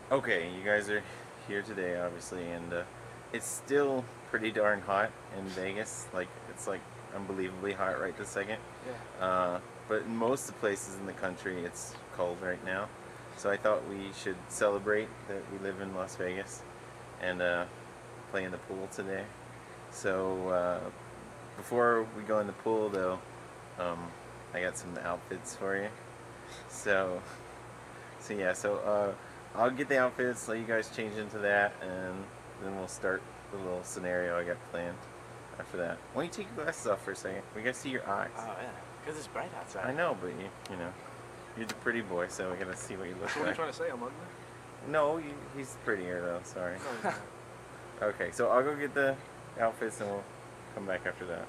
Okay, you guys are here today, obviously, and it's still pretty darn hot in Vegas. Like it's like unbelievably hot right this second. Yeah. But in most of the places in the country, it's cold right now. So I thought we should celebrate that we live in Las Vegas and play in the pool today. So before we go in the pool, though, um, I got some outfits for you. So so I'll get the outfits, let you guys change into that, and then we'll start the little scenario I got planned after that. Why don't you take your glasses off for a second? We gotta see your eyes. Oh yeah, because it's bright outside. I know, but you know, you're the pretty boy, so we gotta see what you look So what are you like. trying to say? I'm ugly? No, he's prettier though. Sorry. No, you're not. Okay, so I'll go get the outfits and we'll come back after that.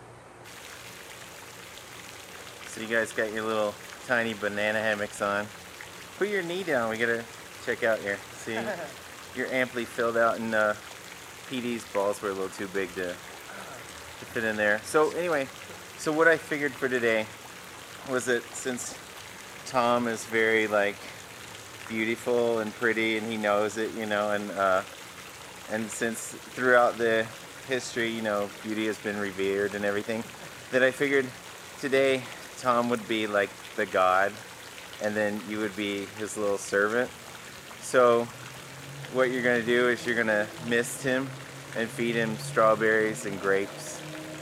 So you guys got your little tiny banana hammocks on. Put your knee down. We gotta check out here. See, you're amply filled out, and PD's balls were a little too big to fit in there. So anyway, so what I figured for today was that since Tom is very like beautiful and pretty, and he knows it, you know, and since throughout the history, you know, beauty has been revered and everything, that I figured today Tom would be like the god, and then you would be his little servant. So what you're gonna do is you're gonna mist him and feed him strawberries and grapes.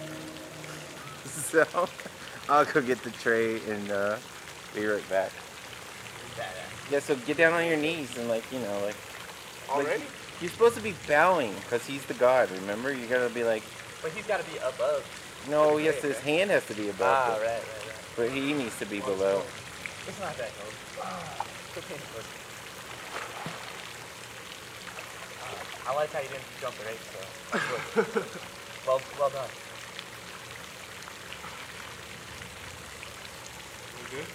So I'll go get the tray and be right back. Yeah, so get down on your knees and like, you know, like Already? you're supposed to be bowing because he's the god, remember? You gotta be like, But he's got to be above. no, the yes, tray, his right? hand has to be above, Ah, right. but he needs to be below. It's not that cold. It's okay. Look. I like how you didn't jump right, so that's good. well done. You good?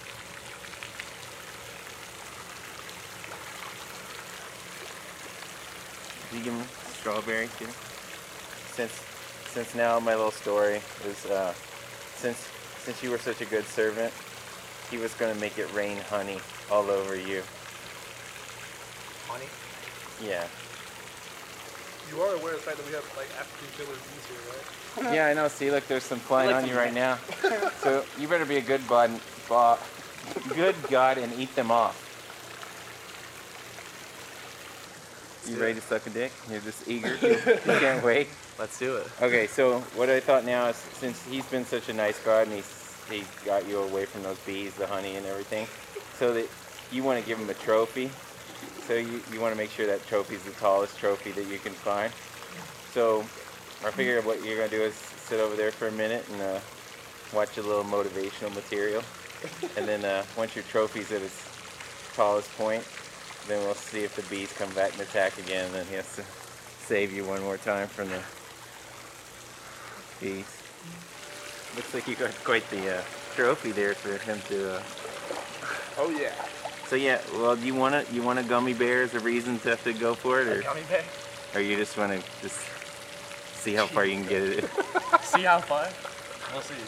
Did you give him strawberry too? Since now my little story is since you were such a good servant, he was gonna make it rain honey all over you. Honey? Yeah. You are aware of the fact that we have like African killer bees here, right? Yeah, I know. See, look, there's some flying like on you some right now. So you better be a good good god, and eat them off. You ready to suck a dick? You're just eager. You can't wait. Let's do it. Okay, so what I thought now is since he's been such a nice god and he got you away from those bees, the honey and everything, so that you want to give him a trophy. So you want to make sure that trophy's the tallest trophy that you can find. So I figure what you're going to do is sit over there for a minute and watch a little motivational material. And then once your trophy's at its tallest point, then we'll see if the bees come back and attack again, and then he has to save you one more time from the bees. Looks like you got quite the trophy there for him to. Oh yeah. So yeah, well, do you want a gummy bear as a reason to have to go for it, A gummy bear? or you just want to just see how far you can get it? See how far? We'll see.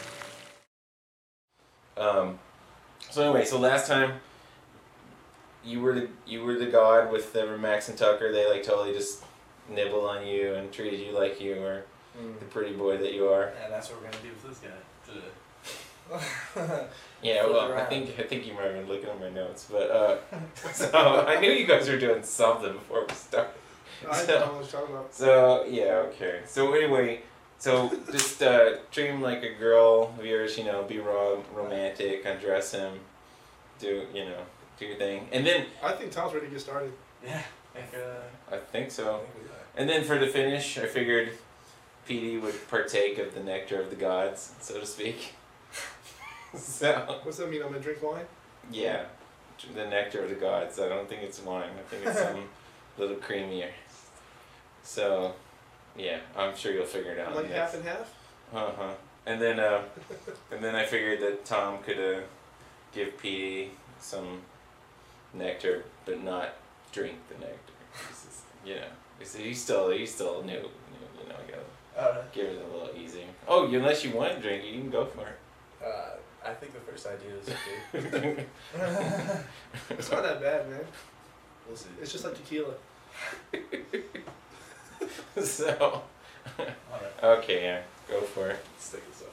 So anyway, so last time you were the god with the Max and Tucker. They like totally just nibbled on you and treated you like you were the pretty boy that you are. And that's what we're gonna do with this guy today. Yeah, Flip well, around. I think you might have been looking at my notes, but so I knew you guys were doing something before we started. I know what you're talking about. So yeah, okay. So anyway, so just treat him like a girl of yours, you know, be romantic, undress him, do your thing, and then I think Tom's ready to get started. Yeah. I think so. And then for the finish, I figured PD would partake of the nectar of the gods, so to speak. So What's that mean? I'm gonna drink wine? yeah, the nectar of the gods. I don't think it's wine. I think it's some little creamier. So yeah, I'm sure you'll figure it out. Like half and half? Uh-huh. And then I figured that Tom could give PD some nectar, but not drink the nectar. He's just, you know, he's still new. You know, I gotta give it a little easy. Oh, unless you want to drink, you can go for it. I think the first idea is okay. It's not that bad, man. We'll see. It's just like tequila. So, okay, yeah, go for it. Let's take this off.